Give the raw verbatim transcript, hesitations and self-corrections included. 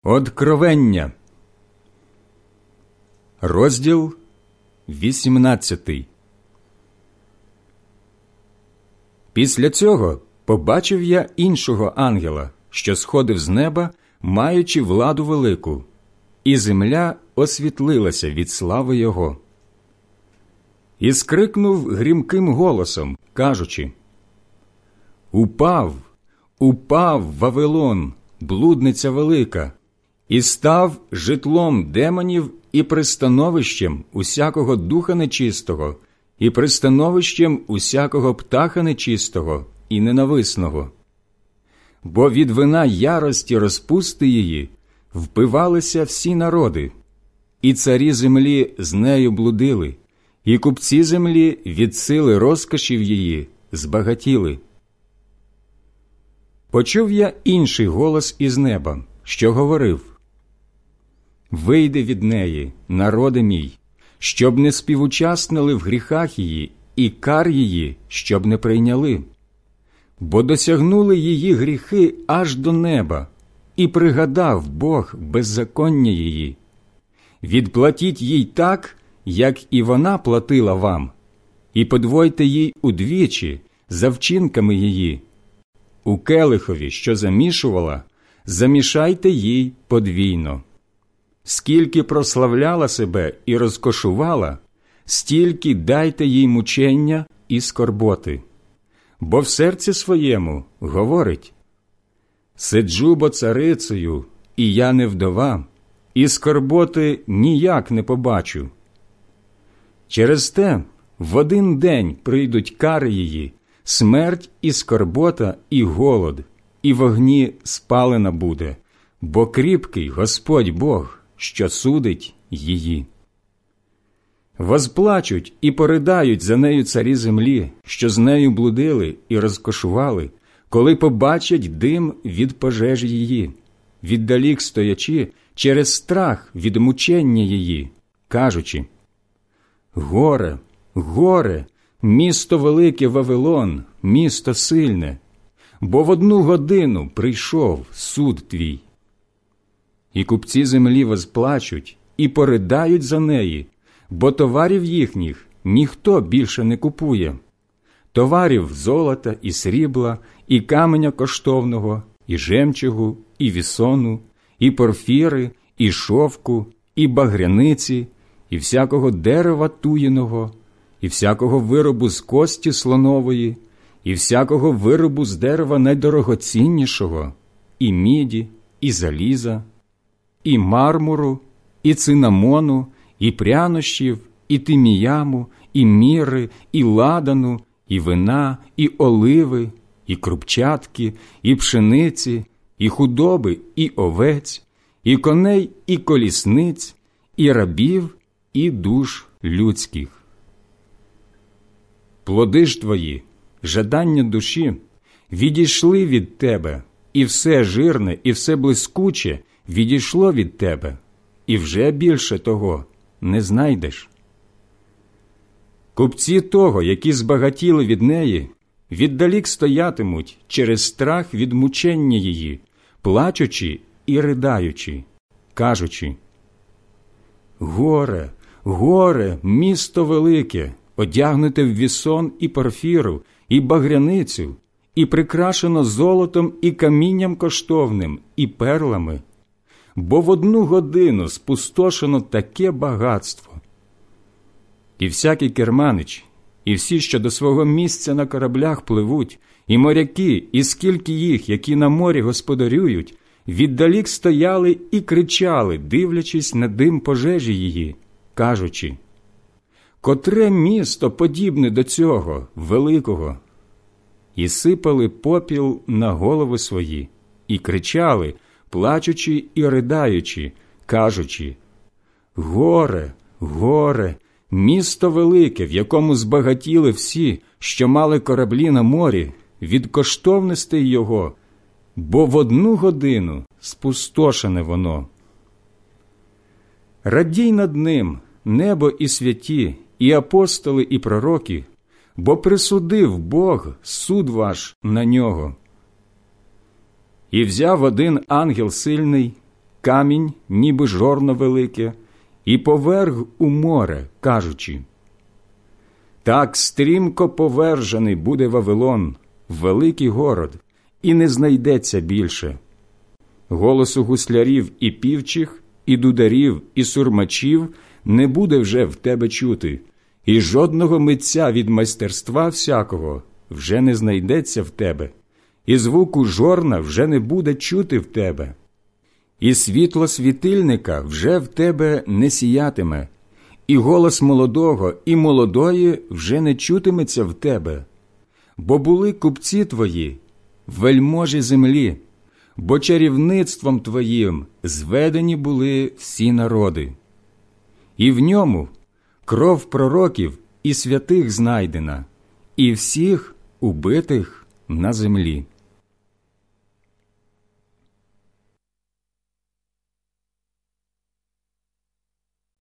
Откровення, розділ вісімнадцятий. Після цього побачив я іншого ангела, що сходив з неба, маючи владу велику, і земля освітлилася від слави його. І скрикнув грімким голосом, кажучи: «Упав, упав Вавилон, блудниця велика, і став житлом демонів і пристановищем усякого духа нечистого, і пристановищем усякого птаха нечистого і ненависного. Бо від вина ярості розпусти її впивалися всі народи, і царі землі з нею блудили, і купці землі від сили розкошів її збагатіли». Почув я інший голос із неба, що говорив: «Вийди від неї, народе мій, щоб не співучаснили в гріхах її, і кар її, щоб не прийняли. Бо досягнули її гріхи аж до неба, і пригадав Бог беззаконня її. Відплатіть їй так, як і вона платила вам, і подвойте їй удвічі за вчинками її. У келихові, що замішувала, замішайте їй подвійно. Скільки прославляла себе і розкошувала, стільки дайте їй мучення і скорботи. Бо в серці своєму говорить: сиджу бо царицею, і я не вдова, і скорботи ніяк не побачу. Через те в один день прийдуть кари її, смерть і скорбота, і голод, і вогні спалена буде, бо кріпкий Господь Бог, що судить її. Возплачуть і поридають за нею царі землі, що з нею блудили і розкошували, коли побачать дим від пожежі її, віддалік стоячи через страх від мучення її, кажучи: «Горе, горе, місто велике Вавилон, місто сильне, бо в одну годину прийшов суд твій». І купці землі возплачуть і поридають за неї, бо товарів їхніх ніхто більше не купує, товарів золота і срібла, і каменя коштовного, і жемчугу, і вісону, і порфіри, і шовку, і багряниці, і всякого дерева туєного, і всякого виробу з кості слонової, і всякого виробу з дерева найдорогоціннішого, і міді, і заліза, і мармуру, і цинамону, і прянощів, і тиміяму, і міри, і ладану, і вина, і оливи, і крупчатки, і пшениці, і худоби, і овець, і коней, і колісниць, і рабів, і душ людських. Плоди ж твої, жадання душі, відійшли від тебе, і все жирне, і все блискуче відійшло від тебе, і вже більше того не знайдеш. Купці того, які збагатіли від неї, віддалік стоятимуть через страх від мучення її, плачучи і ридаючи, кажучи: «Горе, горе, місто велике, одягнуте в вісон і порфіру, і багряницю, і прикрашено золотом і камінням коштовним, і перлами, бо в одну годину спустошено таке багатство». І всякий керманич, і всі, що до свого місця на кораблях пливуть, і моряки, і скільки їх, які на морі господарюють, віддалік стояли і кричали, дивлячись на дим пожежі її, кажучи: «Котре місто подібне до цього, великого?» І сипали попіл на голови свої, і кричали, плачучи і ridaючи, кажучи: «Горе, горе, місто велике, в якому збагатіли всі, що мали кораблі на морі, від коштовностей його, бо в одну годину спустошене воно». Радій над ним, небо і святі, і апостоли, і пророки, бо присудив Бог суд ваш на нього. І взяв один ангел сильний, камінь, ніби жорно велике, і поверг у море, кажучи: так стрімко повержений буде Вавилон, великий город, і не знайдеться більше. Голосу гуслярів і півчих, і дударів, і сурмачів не буде вже в тебе чути, і жодного митця від майстерства всякого вже не знайдеться в тебе, і звуку жорна вже не буде чути в тебе. І світло світильника вже в тебе не сіятиме, і голос молодого і молодої вже не чутиметься в тебе. Бо були купці твої, вельможі землі, бо чарівництвом твоїм зведені були всі народи. І в ньому кров пророків і святих знайдена, і всіх убитих на землі.